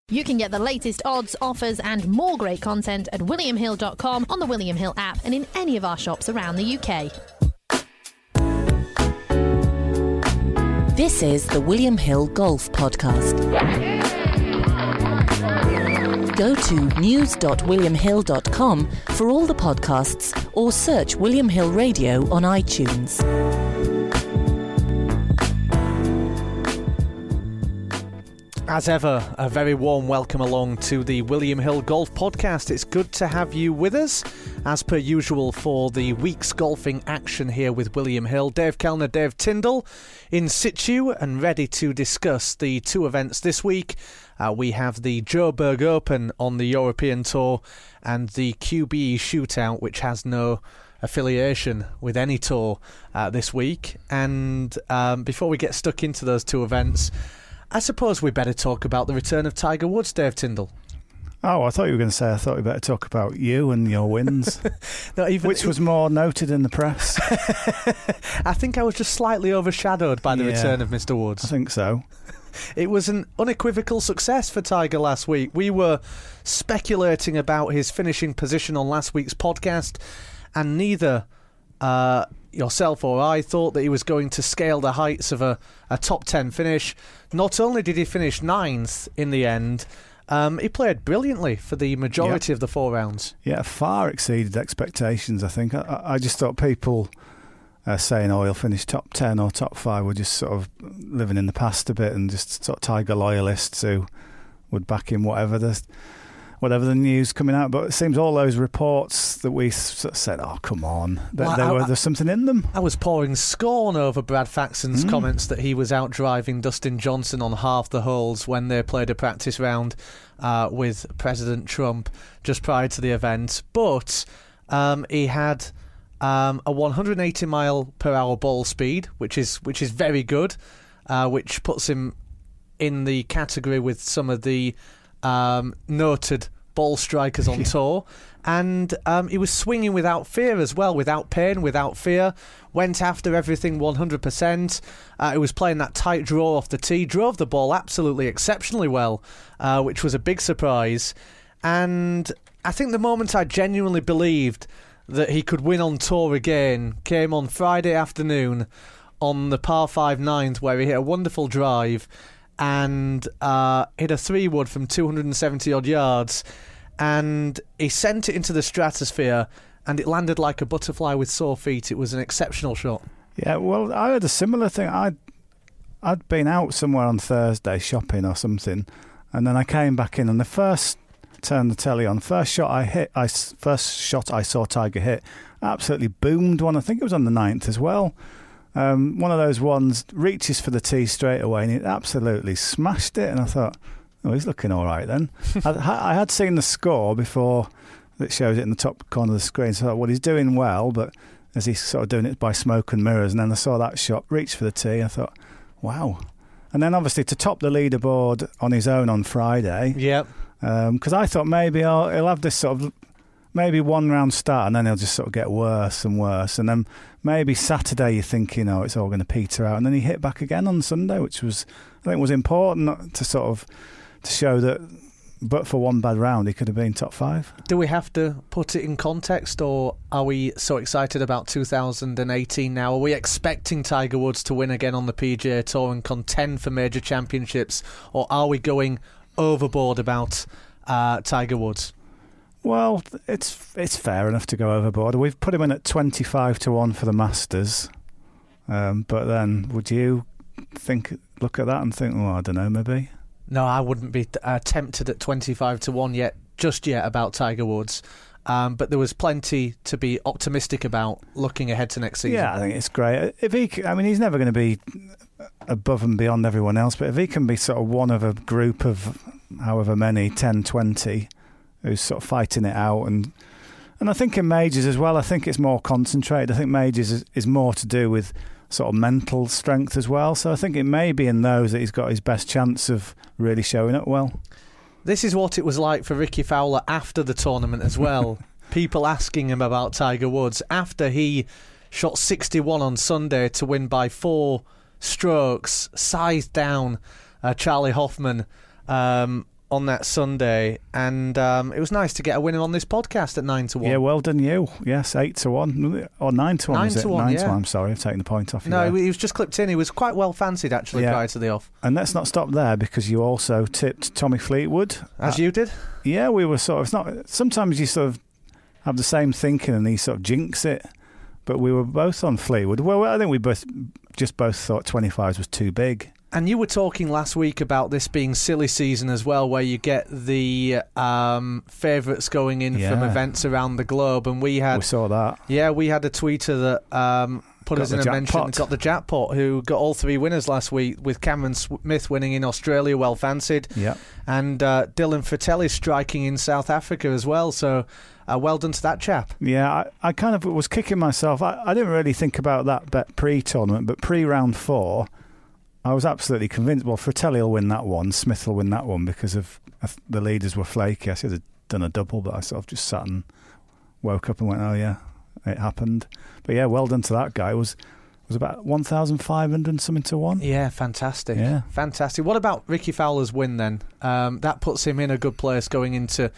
You can get the latest odds, offers and more great content at williamhill.com, on the William Hill app and in any of our shops around the UK. This is the William Hill Golf Podcast. Go to news.williamhill.com for all the podcasts or search William Hill Radio on iTunes. As ever, a very warm welcome along to the William Hill Golf Podcast. It's good to have you with us, as per usual, for the week's golfing action here with William Hill. Dave Kellner, Dave Tyndall, in situ and ready to discuss the two events this week. We have the Joburg Open on the European Tour and the QBE Shootout, which has no affiliation with any tour this week. And before we get stuck into those two events, I suppose we better talk about the return of Tiger Woods, Dave Tyndall. Oh, I thought you were going to say, I thought we better talk about you and your wins. Which was more noted in the press? I think I was just slightly overshadowed by the return of Mr. Woods. I think so. It was an unequivocal success for Tiger last week. We were speculating about his finishing position on last week's podcast, and neither yourself or I thought that he was going to scale the heights of a top 10 finish. Not only did he finish 9th in the end, he played brilliantly for the majority of the 4 rounds. Yeah, far exceeded expectations, I think. I just thought people saying, he'll finish top 10 or top 5 were just sort of living in the past a bit, and just sort of Tiger loyalists who would back him whatever the news coming out. But it seems all those reports that we sort of said, come on, there's something in them. I was pouring scorn over Brad Faxon's comments that he was out driving Dustin Johnson on half the holes when they played a practice round with President Trump just prior to the event. But he had a 180 mile per hour ball speed, which is very good, which puts him in the category with some of the noted ball strikers on tour. And he was swinging without fear as well, without pain, without fear. Went after everything 100%. He was playing that tight draw off the tee, drove the ball absolutely exceptionally well, which was a big surprise. And I think the moment I genuinely believed that he could win on tour again came on Friday afternoon on the par 5 9th, where he hit a wonderful drive and hit a 3-wood from 270 odd yards, and he sent it into the stratosphere and it landed like a butterfly with sore feet. It was an exceptional shot. Yeah, well, I had a similar thing. I'd been out somewhere on Thursday shopping or something, and then I came back in, and the first turned the telly on, first shot I saw Tiger hit, absolutely boomed one. I think it was on the 9th as well. One of those ones, reaches for the tee straight away, and he absolutely smashed it. And I thought, he's looking all right then. I had seen the score before that shows it in the top corner of the screen, so I thought, he's doing well, but as he's sort of doing it by smoke and mirrors. And then I saw that shot, reached for the tee, I thought, wow. And then obviously to top the leaderboard on his own on Friday. Yep. Because I thought maybe he'll have this sort of maybe 1 round start, and then he'll just sort of get worse and worse, and then maybe Saturday you think it's all going to peter out, and then he hit back again on Sunday, which was, I think, was important to sort of to show that, but for one bad round he could have been top 5. Do we have to put it in context, or are we so excited about 2018 now? Are we expecting Tiger Woods to win again on the PGA Tour and contend for major championships, or are we going overboard about Tiger Woods? Well, it's fair enough to go overboard. We've put him in at 25-1 for the Masters, but then would you look at that and think, I don't know, maybe? No, I wouldn't be tempted at 25-1 yet about Tiger Woods. But there was plenty to be optimistic about looking ahead to next season. Yeah, I think it's great. He's never going to be above and beyond everyone else, but if he can be sort of one of a group of however many, 10, 20, who's sort of fighting it out, and I think in majors as well, I think it's more concentrated. I think majors is more to do with sort of mental strength as well. So I think it may be in those that he's got his best chance of really showing up well. This is what it was like for Ricky Fowler after the tournament as well. People asking him about Tiger Woods after he shot 61 on Sunday to win by 4 strokes, sized down Charlie Hoffman on that Sunday, and it was nice to get a winner on this podcast at 9-1. Yeah, well done you. Yes, 8-1 or 9-1. 9-1, is it? 9-1. Yeah. I'm sorry, I've taken the point off you. No, there. he was just clipped in. He was quite well fancied actually prior to the off. And let's not stop there, because you also tipped Tommy Fleetwood, As you did. Yeah, we were sort of. It's not. Sometimes you sort of have the same thinking, and he sort of jinx it. But we were both on Fleetwood. Well, I think we both thought 25s was too big. And you were talking last week about this being silly season as well, where you get the favourites going in from events around the globe, and we saw that. Yeah, we had a tweeter that put us in a mention, got the jackpot, who got all 3 winners last week, with Cameron Smith winning in Australia, well fancied, and Dylan Fratelli striking in South Africa as well. So well done to that chap. Yeah, I kind of was kicking myself. I didn't really think about that bet pre-tournament, but pre-round 4, I was absolutely convinced, well, Fratelli will win that one, Smith will win that one, because of the leaders were flaky. I should have done a double, but I sort of just sat and woke up and went, oh yeah, it happened. But yeah, well done to that guy. It was about 1,500 and something to 1. Yeah, fantastic. Yeah. Fantastic. What about Ricky Fowler's win then? That puts him in a good place going into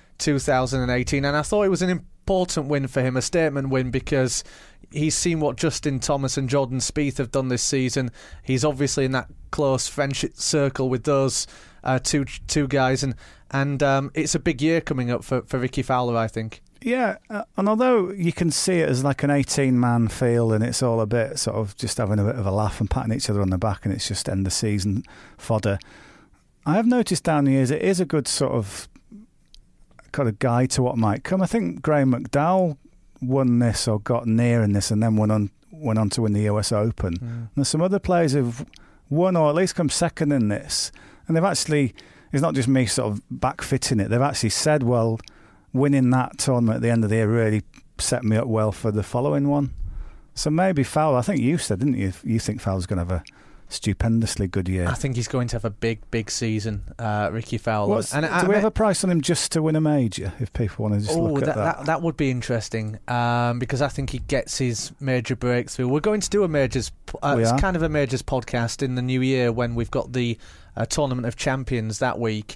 2018, and I thought it was an important win for him, a statement win, because he's seen what Justin Thomas and Jordan Spieth have done this season. He's obviously in that close friendship circle with those two guys, and it's a big year coming up for Ricky Fowler, I think. Yeah, and although you can see it as like an 18-man field, and it's all a bit sort of just having a bit of a laugh and patting each other on the back, and it's just end of season fodder, I have noticed down the years it is a good sort of kind of guide to what might come. I think Graham McDowell won this, or got near in this, and then went on to win the US Open. There's some other players who've won, or at least come second in this, and they've actually, it's not just me sort of backfitting it, they've actually said, well, winning that tournament at the end of the year really set me up well for the following one. So maybe Fowler, I think you said, didn't you, you think Fowler's going to have a stupendously good year? I think he's going to have a big season, Ricky Fowler. Do we have a price on him just to win a major, if people want to just look at that? That would be interesting, because I think he gets his major breakthrough. We're going to do a majors, it's kind of a majors podcast in the new year when we've got the Tournament of Champions that week.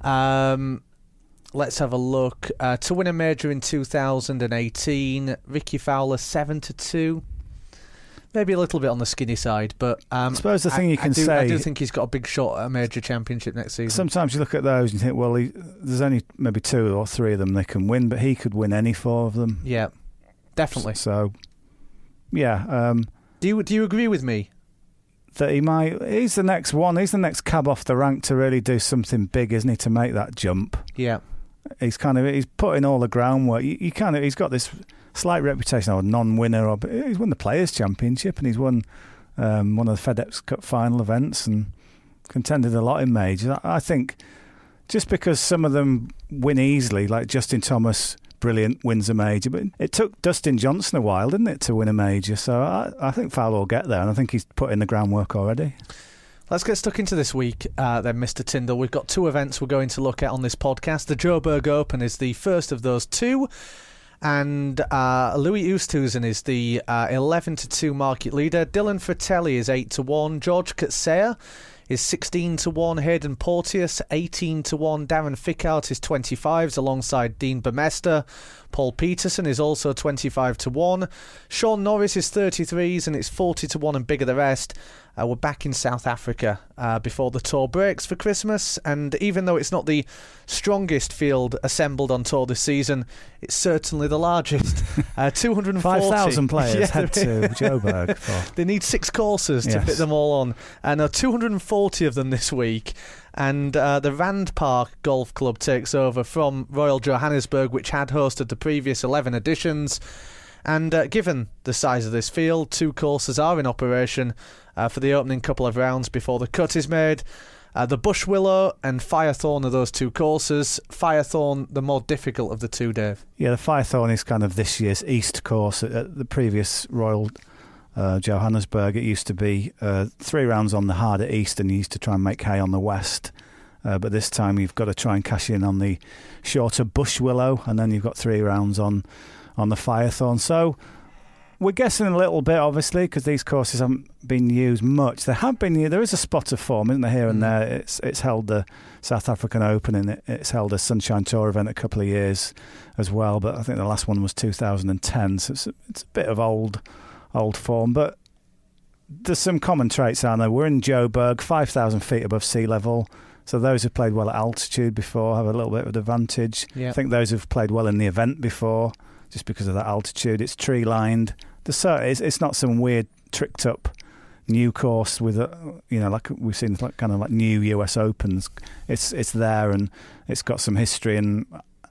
Let's have a look. To win a major in 2018, Ricky Fowler 7-2. Maybe a little bit on the skinny side, but I suppose the thing I do think he's got a big shot at a major championship next season. Sometimes you look at those and you think, well, there's only maybe 2 or 3 of them they can win, but he could win any 4 of them. Yeah, definitely. So, yeah. Do you agree with me? That he's the next one. He's the next cab off the rank to really do something big, isn't he? To make that jump. Yeah. He's putting all the groundwork. He's got this slight reputation of a non-winner, but he's won the Players' Championship, and he's won one of the FedEx Cup final events, and contended a lot in majors. I think just because some of them win easily, like Justin Thomas, brilliant, wins a major, but it took Dustin Johnson a while, didn't it, to win a major? So I think Fowler will get there, and I think he's put in the groundwork already. Let's get stuck into this week then, Mr. Tyndall. We've got 2 events we're going to look at on this podcast. The Joburg Open is the first of those 2. And Louis Oosthuizen is the 11-2 market leader. Dylan Fratelli is 8-1. George Coetzee is 16-1. Hayden Porteous 18-1. Darren Fichardt is 25s alongside Dean Burmester. Paul Peterson is also 25-1. Sean Norris is 33s, and it's 40-1 and bigger the rest. We're back in South Africa before the tour breaks for Christmas, and even though it's not the strongest field assembled on tour this season, it's certainly the largest. 240 5,000 players head to Joburg. They need 6 courses to fit them all on, and 240 of them this week. And the Rand Park Golf Club takes over from Royal Johannesburg, which had hosted the previous 11 editions. And given the size of this field, 2 courses are in operation for the opening couple of rounds before the cut is made. The Bushwillow and Firethorn are those 2 courses. Firethorn, the more difficult of the 2, Dave. Yeah, the Firethorn is kind of this year's East course. At the previous Royal Johannesburg, it used to be 3 rounds on the harder East, and you used to try and make hay on the West. But this time you've got to try and cash in on the shorter Bushwillow, and then you've got 3 rounds on the Firethorn. So We're guessing a little bit, obviously, because these courses haven't been used much. There is a spot of form, isn't there, here and there. It's held the South African Open, and it's held a Sunshine Tour event a couple of years as well. But I think the last one was 2010, so it's a bit of old form. But there's some common traits, aren't there? We're in Joburg, 5,000 feet above sea level. So those who've played well at altitude before have a little bit of an advantage. Yeah. I think those who've played well in the event before, just because of that altitude, it's tree-lined. It's not some weird tricked up new course with like we've seen, like kind of like new US Opens. It's there, and it's got some history, and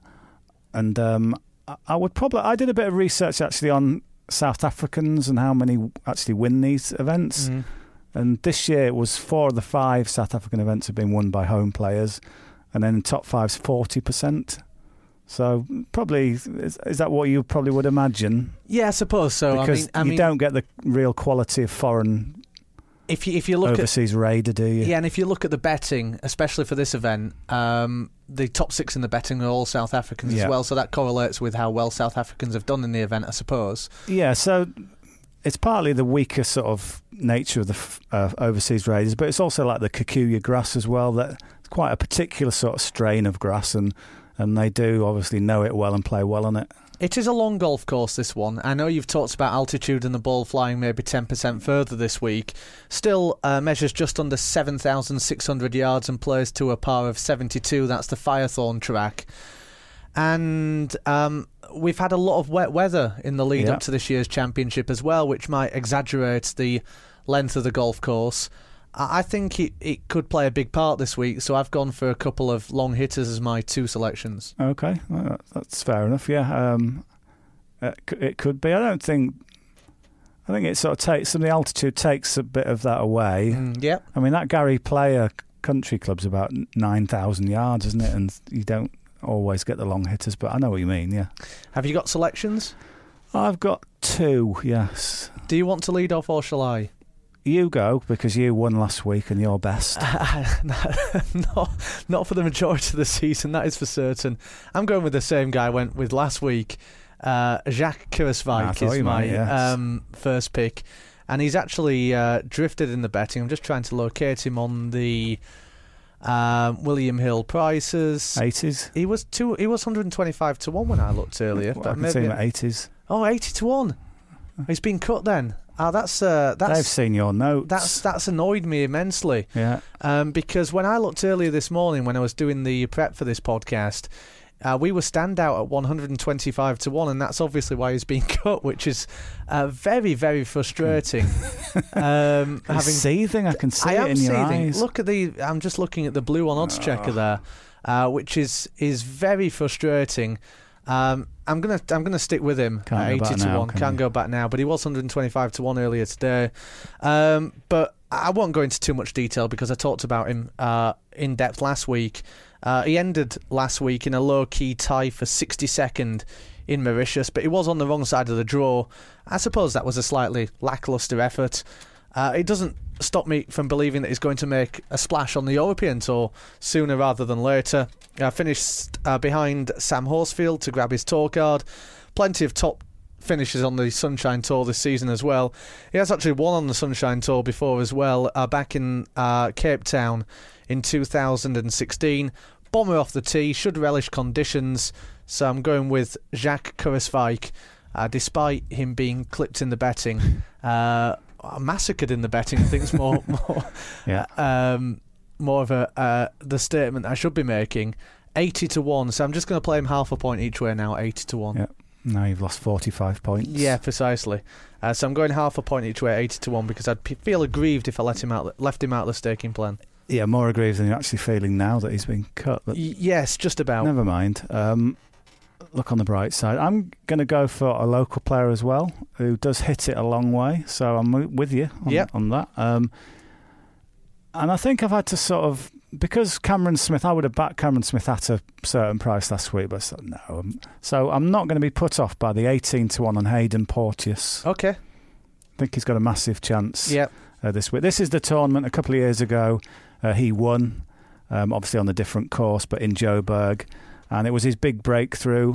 I did a bit of research actually on South Africans and how many actually win these events. And this year it was 4 of the 5 South African events have been won by home players, and then top 5's 40%. So probably is that what you probably would imagine? Yeah, I suppose so. Because you don't get the real quality of foreign if you look overseas raider, do you? Yeah, and if you look at the betting, especially for this event, the top 6 in the betting are all South Africans as well. So that correlates with how well South Africans have done in the event, I suppose. Yeah, so it's partly the weaker sort of nature of the overseas raiders, but it's also like the Kikuyu grass as well. That's quite a particular sort of strain of grass, and they do obviously know it well and play well on it. It is a long golf course, this one. I know you've talked about altitude and the ball flying maybe 10% further this week. Still measures just under 7,600 yards and plays to a par of 72. That's the Firethorn track. And we've had a lot of wet weather in the lead up to this year's championship as well, which might exaggerate the length of the golf course. I think it could play a big part this week, so I've gone for a couple of long hitters as my 2 selections. Okay, well, that's fair enough. Yeah, it could be. I think it sort of takes some of the altitude takes a bit of that away. Yeah, I mean that Gary Player Country Club's about 9,000 yards, isn't it? And you don't always get the long hitters, but I know what you mean. Yeah. Have you got selections? I've got 2. Yes. Do you want to lead off or shall I? You go, because you won last week and you're best. Not for the majority of the season, that is for certain. I'm going with the same guy I went with last week. Jacques Kurswijk is my first pick. And he's actually drifted in the betting. I'm just trying to locate him on the William Hill prices. 80s? He was 125 to 1 when I looked earlier. Well, I can see him at 80s. Oh, 80 to 1. He's been cut then. That's they've seen your notes. That's annoyed me immensely. Yeah. Because when I looked earlier this morning when I was doing the prep for this podcast, we were standout at 125 to 1, and that's obviously why he's been cut, which is very, very frustrating. Seething, I can see it in your eyes. Look at I'm just looking at the blue on odds checker there, which is very frustrating. I'm gonna stick with him at 80 to 1. Can't go back now, but he was 125 to 1 earlier today. But I won't go into too much detail because I talked about him in depth last week. He ended last week in a low-key tie for 62nd in Mauritius, but he was on the wrong side of the draw. I suppose that was a slightly lacklustre effort. It doesn't stop me from believing that he's going to make a splash on the European Tour sooner rather than later. Finished behind Sam Horsfield to grab his tour card. Plenty of top finishes on the Sunshine Tour this season as well. He has actually won on the Sunshine Tour before as well, back in Cape Town in 2016. Bomber off the tee, should relish conditions, so I'm going with Jacques Kurswijk, despite him being clipped in the betting. Massacred in the betting, I think it's more of the statement I should be making. 80 to 1, so I'm just going to play him half a point each way now, 80 to 1. Yeah. Now you've lost 45 points. Yeah, precisely. So I'm going half a point each way, 80 to 1, because I'd feel aggrieved if I left him out of the staking plan. Yeah, more aggrieved than you're actually feeling now that he's been cut. But yes, just about. Never mind. Look on the bright side. I'm going to go for a local player as well, who does hit it a long way, so I'm with you on that. And I think I've had to sort of, because Cameron Smith, I would have backed Cameron Smith at a certain price last week, but no. So I'm not going to be put off by the 18 to 1 on Hayden Porteous. Okay. I think he's got a massive chance this week. This is the tournament a couple of years ago. He won, obviously on a different course, but in Joburg. And it was his big breakthrough.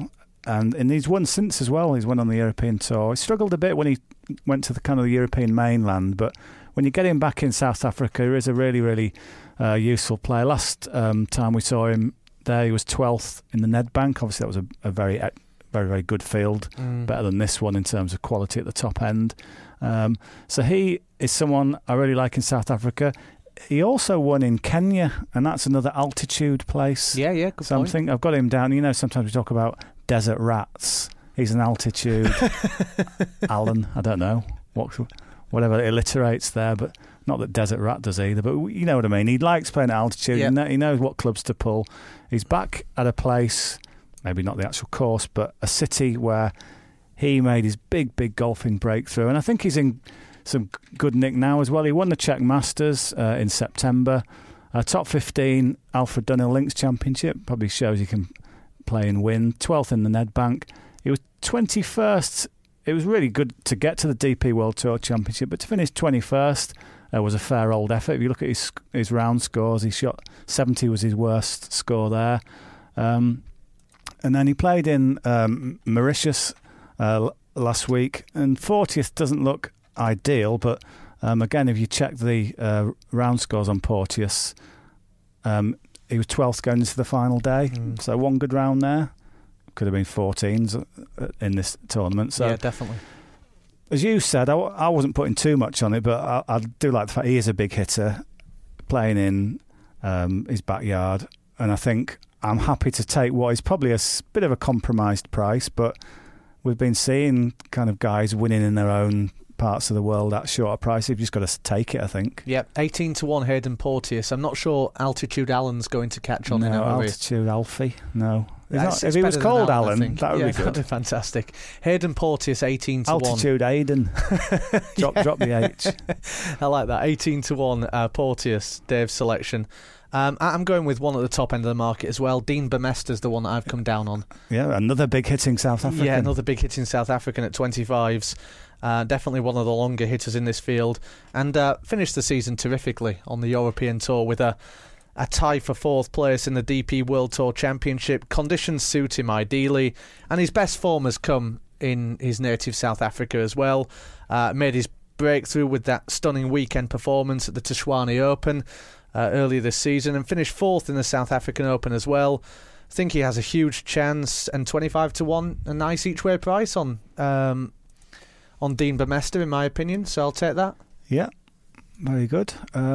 And he's won since as well. He's won on the European Tour. He struggled a bit when he went to the kind of the European mainland, but when you get him back in South Africa, he is a really, really useful player. Last time we saw him there, he was 12th in the Nedbank. Obviously, that was a very, very, very good field, better than this one in terms of quality at the top end. So he is someone I really like in South Africa. He also won in Kenya, and that's another altitude place. Yeah, good something. point. I've got him down. You know, sometimes we talk about desert rats. He's an altitude Alan. I don't know whatever alliterates there, but not that desert rat does either. But you know what I mean. He likes playing at altitude. Yeah. He knows what clubs to pull. He's back at a place, maybe not the actual course, but a city where he made his big golfing breakthrough, and I think he's in some good nick now as well. He won the Czech Masters in September. Top 15 Alfred Dunhill Links Championship. Probably shows he can play and win. 12th in the Nedbank. He was 21st. It was really good to get to the DP World Tour Championship, but to finish 21st was a fair old effort. If you look at his round scores, he shot 70 was his worst score there. And then he played in Mauritius last week, and 40th doesn't look ideal, but again, if you check the round scores on Porteous, he was 12th going into the final day, so one good round there. Could have been 14s in this tournament. So yeah, definitely. As you said, I wasn't putting too much on it, but I do like the fact he is a big hitter, playing in his backyard, and I think I'm happy to take what is probably a bit of a compromised price, but we've been seeing kind of guys winning in their own parts of the world at shorter price. You've just got to take it, I think. Yep, 18-1 Hayden Porteous. I'm not sure Altitude Alan's going to catch on in No, our Altitude Alfie. No. If he was called Alan, that would be good. That'd be fantastic. Hayden Porteous, 18-1. Altitude Aiden. drop the H. I like that. 18-1 Porteous, Dave's selection. I'm going with one at the top end of the market as well. Dean Burmester's the one that I've come down on. Yeah, another big hitting South African. Yeah, another big hitting South African at 25s. Definitely one of the longer hitters in this field, and finished the season terrifically on the European Tour with a tie for 4th place in the DP World Tour Championship. Conditions suit him ideally, and his best form has come in his native South Africa as well. Made his breakthrough with that stunning weekend performance at the Tshwane Open earlier this season, and finished 4th in the South African Open as well. I think he has a huge chance, and 25-1, a nice each way price on Dean Burmester, in my opinion, so I'll take that. Yeah, very good.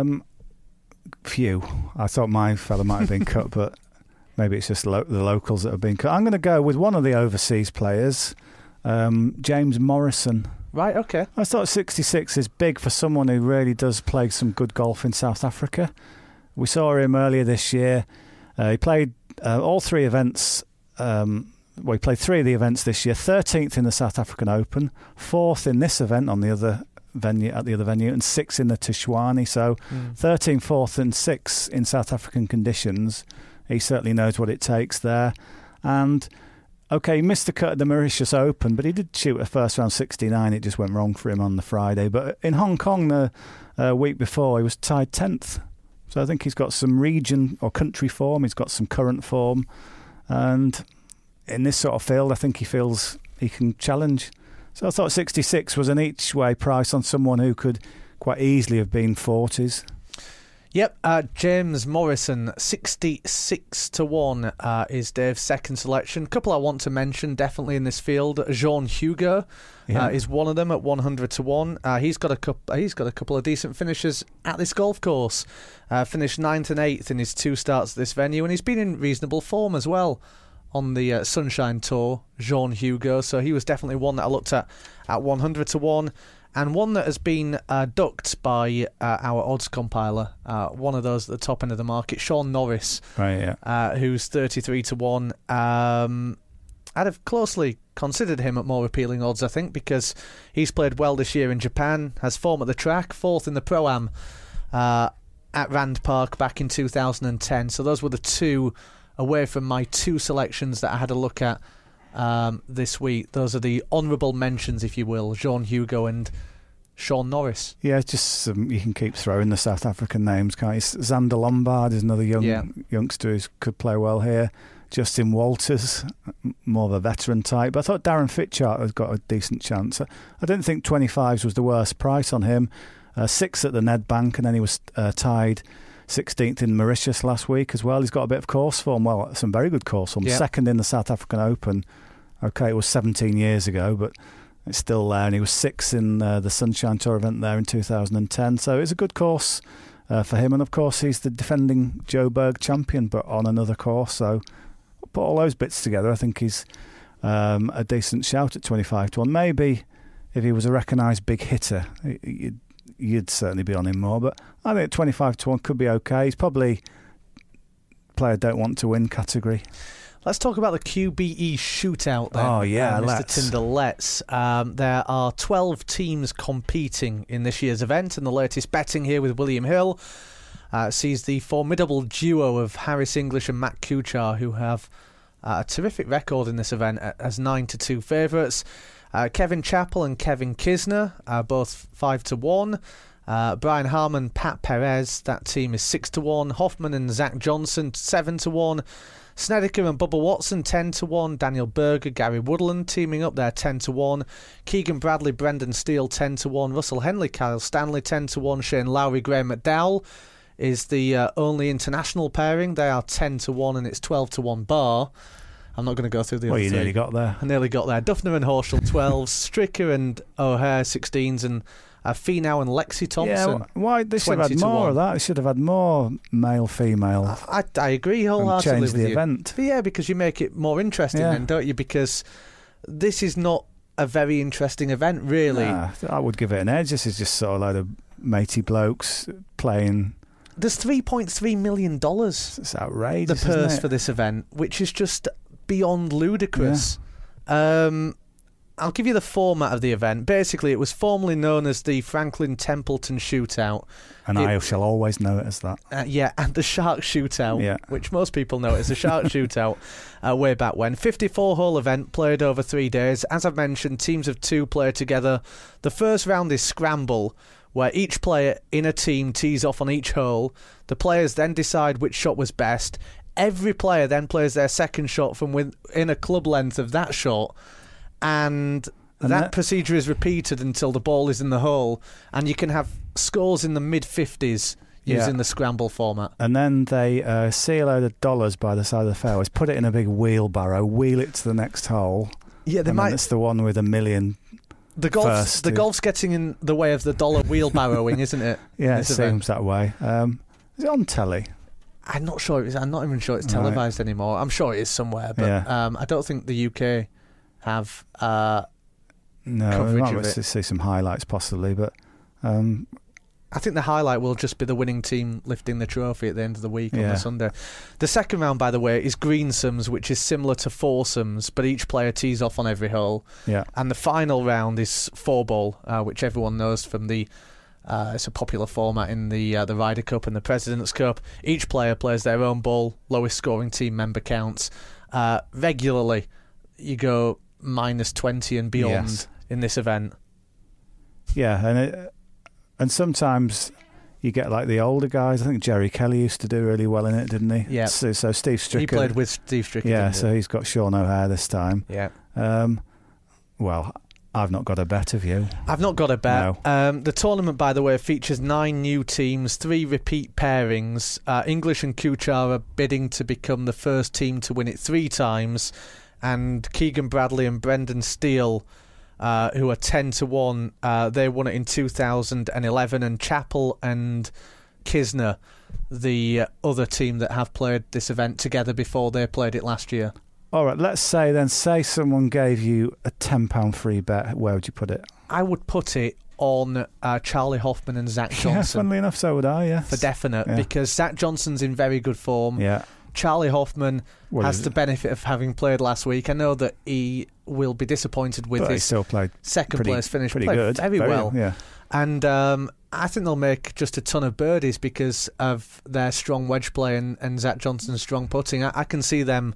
Phew, I thought my fella might have been cut, but maybe it's just the locals that have been cut. I'm going to go with one of the overseas players, James Morrison. Right, okay. I thought 66 is big for someone who really does play some good golf in South Africa. We saw him earlier this year. He played all 3 events. He played 3 of the events this year. 13th in the South African Open, 4th in this event on the other venue, and 6th in the Tshwane. So 13th, 4th, and 6th in South African conditions. He certainly knows what it takes there. And okay, he missed the cut at the Mauritius Open, but he did shoot a first round 69. It just went wrong for him on the Friday. But in Hong Kong the week before, he was tied 10th. So I think he's got some region or country form. He's got some current form, and in this sort of field, I think he feels he can challenge. So I thought 66 was an each-way price on someone who could quite easily have been 40s. Yep, James Morrison, 66-1 is Dave's second selection. A couple I want to mention definitely in this field. Jean Hugo is one of them at 100-1. He's got a couple of decent finishes at this golf course. Finished 9th and 8th in his 2 starts at this venue, and he's been in reasonable form as well on the Sunshine Tour, Jean Hugo. So he was definitely one that I looked at 100-1. And one that has been ducked by our odds compiler, one of those at the top end of the market, Sean Norris, right? Yeah, who's 33-1. I'd have closely considered him at more appealing odds, I think, because he's played well this year in Japan, has form at the track, 4th in the Pro-Am at Rand Park back in 2010. So those were the 2 away from my 2 selections that I had a look at this week. Those are the honourable mentions, if you will, Jean Hugo and Sean Norris. Yeah, just you can keep throwing the South African names, can't you? Xander Lombard is another youngster who could play well here. Justin Walters, more of a veteran type. But I thought Darren Fitchart has got a decent chance. I didn't think 25s was the worst price on him. 6th at the Nedbank, and then he was tied 16th in Mauritius last week as well. He's got a bit of course form. Well, some very good course form. Yeah. 2nd in the South African Open. Okay, it was 17 years ago, but it's still there. And he was 6th in the Sunshine Tour event there in 2010. So it's a good course for him. And, of course, he's the defending Joburg champion, but on another course. So put all those bits together, I think he's a decent shout at 25-1. Maybe if he was a recognised big hitter, you'd certainly be on him more. But I think 25-1 could be okay. He's probably player don't want to win category. Let's talk about the QBE shootout then. Oh, yeah, Mr. Tyndall, let's. There are 12 teams competing in this year's event, and the latest betting here with William Hill sees the formidable duo of Harris English and Matt Kuchar, who have a terrific record in this event as 9-2 favourites. Kevin Chappell and Kevin Kisner are both 5-1. Brian Harman, Pat Perez, that team is 6-1. Hoffman and Zach Johnson, 7-1. Snedeker and Bubba Watson, 10-1. Daniel Berger, Gary Woodland teaming up there, 10-1. Keegan Bradley, Brendan Steele, 10-1. Russell Henley, Kyle Stanley, 10-1. Shane Lowry, Graham McDowell is the only international pairing. They are 10-1, and it's 12-1 bar. I'm not going to go through the other three. Well, you nearly got there. I nearly got there. Duffner and Horschel, 12s. Stricker and O'Hare, 16s. And Finau and Lexi Thompson. Yeah, why they should have had more of that? They should have had more male-female. I agree wholeheartedly change with the you. event. But yeah, because you make it more interesting then, don't you? Because this is not a very interesting event, really. Nah, I would give it an edge. This is just sort of a load of matey blokes playing. There's $3.3 million. It's outrageous, the purse isn't it? for this event, which is just beyond ludicrous. I'll give you the format of the event. Basically, it was formerly known as the Franklin Templeton Shootout. And I shall always know it as that. And the Shark Shootout, which most people know it as the Shark Shootout way back when. 54-hole event played over 3 days. As I've mentioned, teams of 2 play together. The first round is Scramble, where each player in a team tees off on each hole. The players then decide which shot was best. Every player then plays their second shot from within a club length of that shot. And that procedure is repeated until the ball is in the hole, and you can have scores in the mid-50s using the scramble format. And then they see a load of dollars by the side of the fairways, put it in a big wheelbarrow, wheel it to the next hole. Yeah, they might. It's the one with $1 million. The golf's getting in the way of the dollar wheelbarrowing, isn't it? Yeah, it seems that way. Is it on telly? I'm not sure. I'm not even sure it's televised anymore. I'm sure it is somewhere, but I don't think the UK have coverage of it. See some highlights possibly, but I think the highlight will just be the winning team lifting the trophy at the end of the week on the Sunday. The second round, by the way, is greensomes, which is similar to foursomes, but each player tees off on every hole. Yeah. And the final round is 4-ball, which everyone knows from the it's a popular format in the Ryder Cup and the President's Cup. Each player plays their own ball, lowest scoring team member counts. Regularly, you go -20 and beyond in this event. Yeah, and sometimes you get like the older guys. I think Jerry Kelly used to do really well in it, didn't he? Yeah. So Steve Stricker. He played with Steve Stricker. Yeah, so he's got Sean O'Hare this time. Yeah. Well, I've not got a bet, have you? I've not got a bet. No. The tournament, by the way, features 9 new teams, 3 repeat pairings. English and Kuchar are bidding to become the first team to win it 3 times. And Keegan Bradley and Brendan Steele, who are 10-1, they won it in 2011. And Chappell and Kisner, the other team that have played this event together before, they played it last year. All right, let's say someone gave you a £10 free bet. Where would you put it? I would put it on Charlie Hoffman and Zach Johnson. Yeah, funnily enough, so would I, yes. For definite, because Zach Johnson's in very good form. Yeah. Charlie Hoffman has the benefit of having played last week. I know that he will be disappointed with his still played second place finish. Pretty good. Very well. Yeah. And I think they'll make just a ton of birdies because of their strong wedge play and Zach Johnson's strong putting. I can see them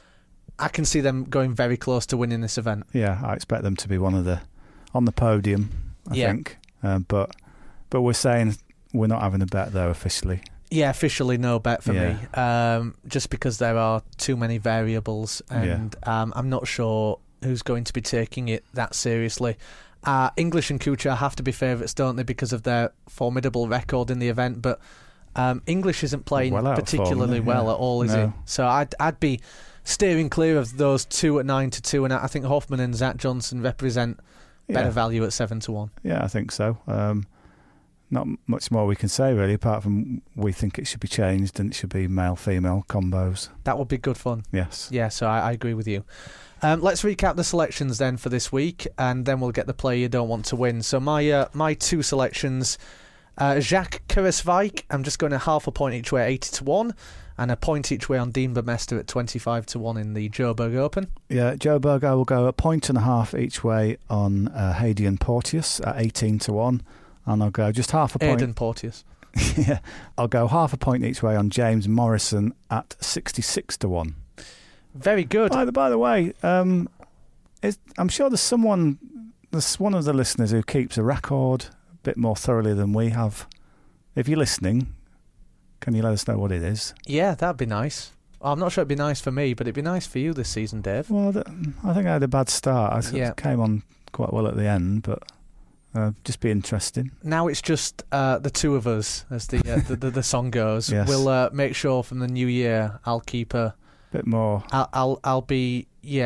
going very close to winning this event. Yeah, I expect them to be on the podium, I think. But we're saying we're not having a bet though officially. Yeah, officially no bet for me. Just because there are too many variables, and I'm not sure who's going to be taking it that seriously. English and Kuchar have to be favourites, don't they, because of their formidable record in the event, but English isn't playing particularly well at all, is he? So I'd be steering clear of those two at 9-2, and I think Hoffman and Zach Johnson represent better value at 7-1. Yeah, I think so. Not much more we can say really, apart from we think it should be changed and it should be male-female combos. That would be good fun. Yes. Yeah, so I agree with you. Let's recap the selections then for this week, and then we'll get the player you don't want to win. So my two selections, Jacques Kereswijk, I'm just going to half a point each way, 80-1, and a point each way on Dean Burmester at 25-1 in the Joburg Open. Yeah, Joburg, I will go a point and a half each way on Hayden Porteous at 18-1. And I'll go just half a point. Aidan Porteous. Yeah, I'll go half a point each way on James Morrison at 66-1. Very good. By the way, I'm sure there's one of the listeners who keeps a record a bit more thoroughly than we have. If you're listening, can you let us know what it is? Yeah, that'd be nice. I'm not sure it'd be nice for me, but it'd be nice for you this season, Dave. Well, I think I had a bad start. I came on quite well at the end, but... just be interesting. Now it's just the two of us, as the song goes. Yes. We'll make sure from the new year I'll keep a bit more. I'll be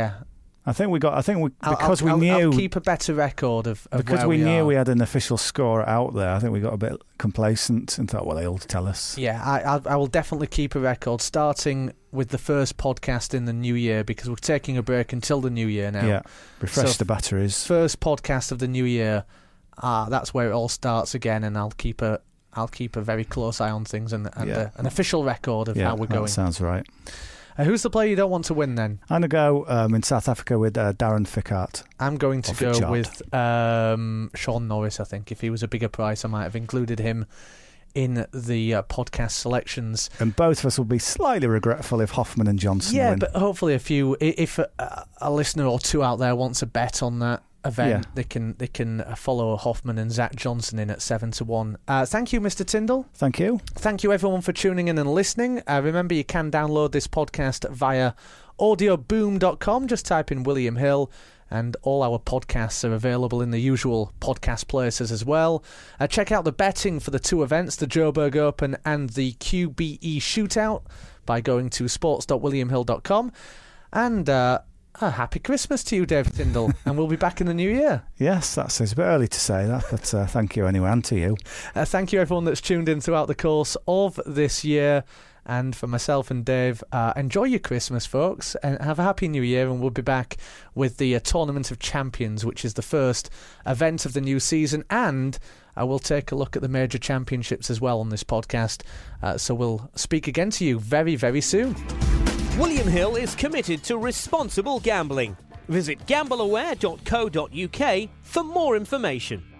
I'll keep a better record of because where we knew are. we had an official score out there. I think we got a bit complacent and thought, well, they'll tell us. Yeah, I will definitely keep a record, starting with the first podcast in the new year, because we're taking a break until the new year now. Yeah, refresh the batteries. First podcast of the new year. That's where it all starts again, and I'll keep a very close eye on things and an official record of how we're going. That sounds right. Who's the player you don't want to win then? I'm going to go in South Africa with Darren Fichardt. I'm going to go with Sean Norris, I think. If he was a bigger price, I might have included him in the podcast selections. And both of us will be slightly regretful if Hoffman and Johnson win. Yeah, but hopefully if a listener or two out there wants a bet on that event, they can follow Hoffman and Zach Johnson in at 7-1. Thank you, Mr. Tyndall. Thank you. Thank you, everyone, for tuning in and listening. Remember, you can download this podcast via audioboom.com. Just type in William Hill, and all our podcasts are available in the usual podcast places as well. Check out the betting for the two events, the Joburg Open and the QBE Shootout, by going to sports.williamhill.com. And a happy Christmas to you, Dave Tyndall, and we'll be back in the new year. Yes, it's a bit early to say that, but thank you anyway, and to you. Thank you, everyone that's tuned in throughout the course of this year. And for myself and Dave, enjoy your Christmas, folks, and have a happy new year, and we'll be back with the Tournament of Champions, which is the first event of the new season, and we'll take a look at the major championships as well on this podcast. So we'll speak again to you very, very soon. William Hill is committed to responsible gambling. Visit gambleaware.co.uk for more information.